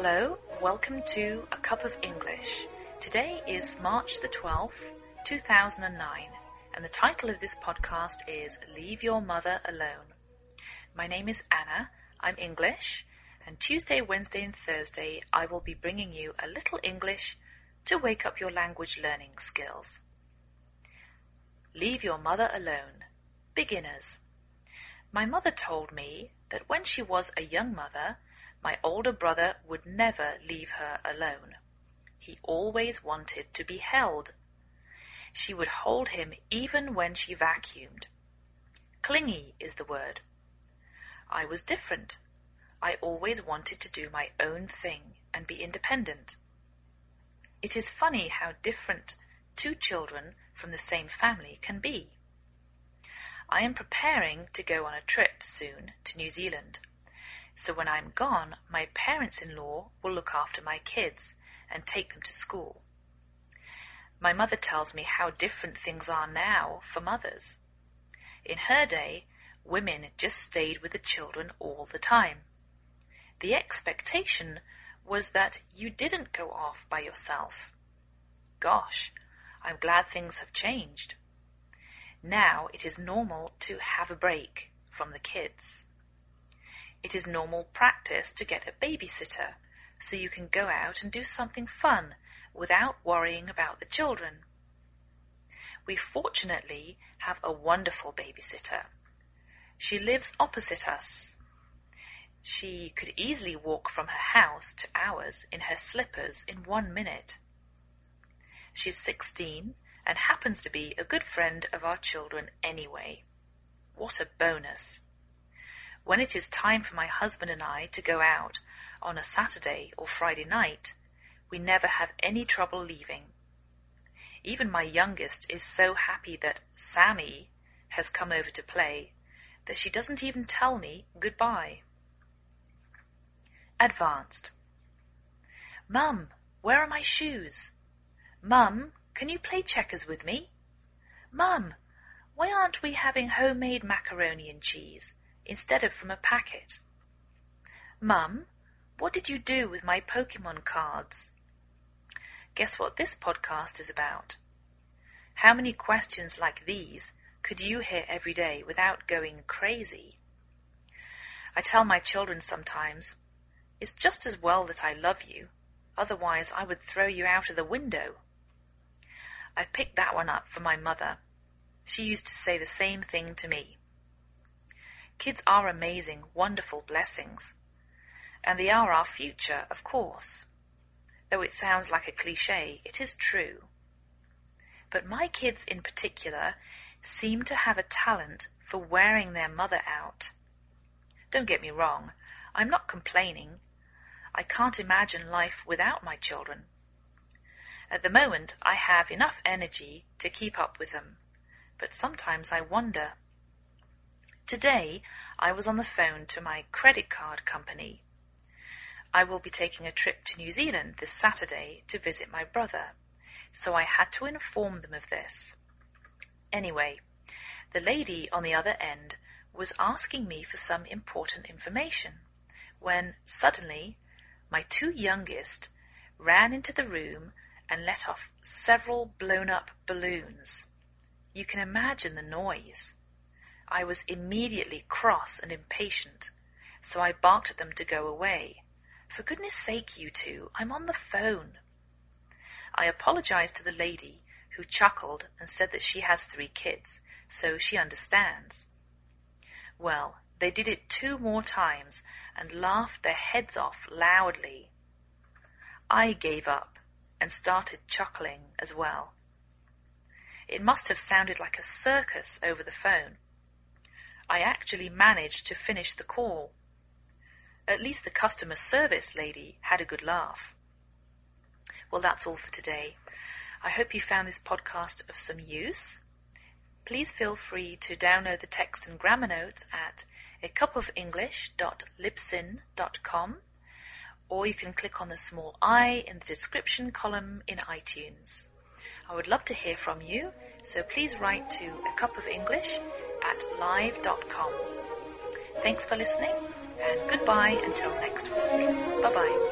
Hello, welcome to A Cup of English. Today is March the 12th, 2009, and the title of this podcast is Leave Your Mother Alone. My name is Anna, I'm English, and Tuesday, Wednesday and Thursday I will be bringing you a little English to wake up your language learning skills. Leave your mother alone. Beginners. My mother told me that when she was a young mother, my older brother would never leave her alone. He always wanted to be held. She would hold him even when she vacuumed. Clingy is the word. I was different. I always wanted to do my own thing and be independent. It is funny how different two children from the same family can be. I am preparing to go on a trip soon to New Zealand. So when I'm gone, my parents-in-law will look after my kids and take them to school. My mother tells me how different things are now for mothers. In her day, women just stayed with the children all the time. The expectation was that you didn't go off by yourself. Gosh, I'm glad things have changed. Now it is normal to have a break from the kids. It is normal practice to get a babysitter so you can go out and do something fun without worrying about the children. We fortunately have a wonderful babysitter. She lives opposite us. She could easily walk from her house to ours in her slippers in 1 minute. She's 16 and happens to be a good friend of our children anyway. What a bonus! When it is time for my husband and I to go out on a Saturday or Friday night, we never have any trouble leaving. Even my youngest is so happy that Sammy has come over to play that she doesn't even tell me goodbye. Advanced. Mum, where are my shoes? Mum, can you play checkers with me? Mum, why aren't we having homemade macaroni and cheese instead of from a packet? Mum, what did you do with my Pokemon cards? Guess what this podcast is about? How many questions like these could you hear every day without going crazy? I tell my children sometimes, it's just as well that I love you, otherwise I would throw you out of the window. I picked that one up for my mother. She used to say the same thing to me. Kids are amazing, wonderful blessings. And they are our future, of course. Though it sounds like a cliché, it is true. But my kids in particular seem to have a talent for wearing their mother out. Don't get me wrong, I'm not complaining. I can't imagine life without my children. At the moment, I have enough energy to keep up with them, but sometimes I wonder. Today, I was on the phone to my credit card company. I will be taking a trip to New Zealand this Saturday to visit my brother, so I had to inform them of this. Anyway, the lady on the other end was asking me for some important information, when suddenly my two youngest ran into the room and let off several blown-up balloons. You can imagine the noise. I was immediately cross and impatient, so I barked at them to go away. For goodness sake, you two, I'm on the phone. I apologized to the lady, who chuckled and said that she has 3 kids, so she understands. Well, they did it 2 more times and laughed their heads off loudly. I gave up and started chuckling as well. It must have sounded like a circus over the phone. I actually managed to finish the call. At least the customer service lady had a good laugh. Well, that's all for today. I hope you found this podcast of some use. Please feel free to download the text and grammar notes at acupoфenglish.libsyn.com, or you can click on the small I in the description column in iTunes. I would love to hear from you, so please write to acupoфenglish@live.com. Thanks for listening, and goodbye until next week. Bye-bye.